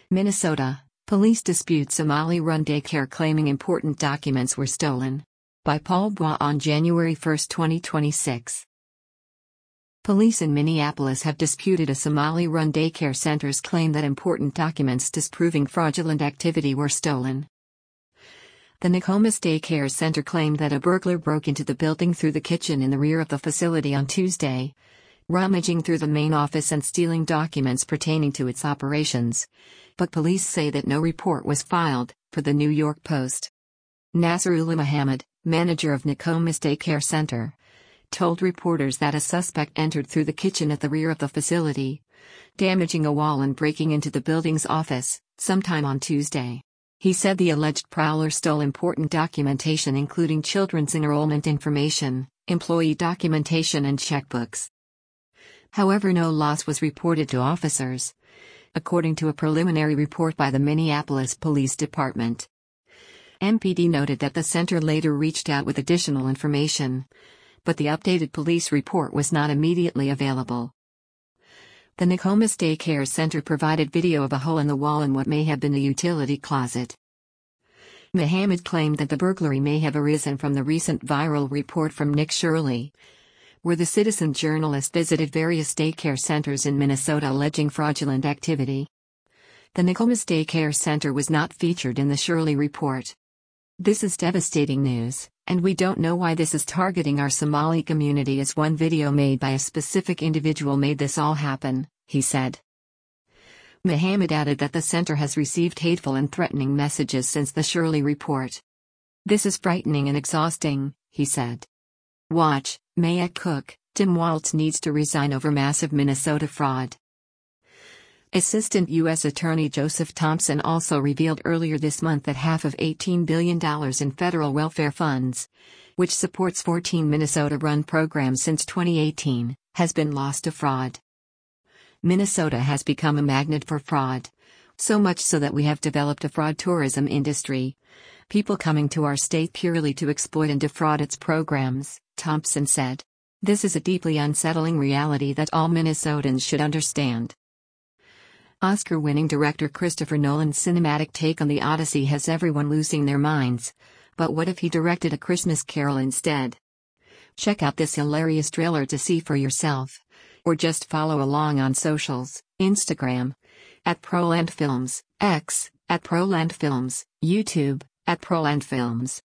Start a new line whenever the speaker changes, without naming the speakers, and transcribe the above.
Minnesota, police dispute Somali-run daycare claiming important documents were stolen. By Paul Bois on January 1, 2026. Police in Minneapolis have disputed a Somali-run daycare center's claim that important documents disproving fraudulent activity were stolen. The Nokomis Daycare Center claimed that a burglar broke into the building through the kitchen in the rear of the facility on Tuesday, rummaging through the main office and stealing documents pertaining to its operations. But police say that no report was filed, per the New York Post. Nasrullah Muhammad, manager of Nokomis Daycare Center, told reporters that a suspect entered through the kitchen at the rear of the facility, damaging a wall and breaking into the building's office, sometime on Tuesday. He said the alleged prowler stole important documentation including children's enrollment information, employee documentation and checkbooks. However, no loss was reported to officers, according to a preliminary report by the Minneapolis Police Department. MPD noted that the center later reached out with additional information, but the updated police report was not immediately available. The Nokomis Daycare Center provided video of a hole in the wall in what may have been a utility closet. Muhammad claimed that the burglary may have arisen from the recent viral report from Nick Shirley, where the citizen journalist visited various daycare centers in Minnesota alleging fraudulent activity. The Nokomis Daycare Center was not featured in the Shirley report. "This is devastating news, and we don't know why this is targeting our Somali community, as one video made by a specific individual made this all happen," he said. Muhammad added that the center has received hateful and threatening messages since the Shirley report. "This is frightening and exhausting," he said. Watch, Mayak Cook, Tim Walz needs to resign over massive Minnesota fraud. Assistant U.S. Attorney Joseph Thompson also revealed earlier this month that half of $18 billion in federal welfare funds, which supports 14 Minnesota-run programs since 2018, has been lost to fraud. Minnesota has become a magnet for fraud, so much so that we have developed a fraud tourism industry. People coming to our state purely to exploit and defraud its programs, Thompson said. This is a deeply unsettling reality that all Minnesotans should understand. Oscar-winning director Christopher Nolan's cinematic take on the Odyssey has everyone losing their minds. But what if he directed A Christmas Carol instead? Check out this hilarious trailer to see for yourself. Or just follow along on socials, Instagram, @ProlandFilms, X, @ProlandFilms, YouTube, @ProlandFilms.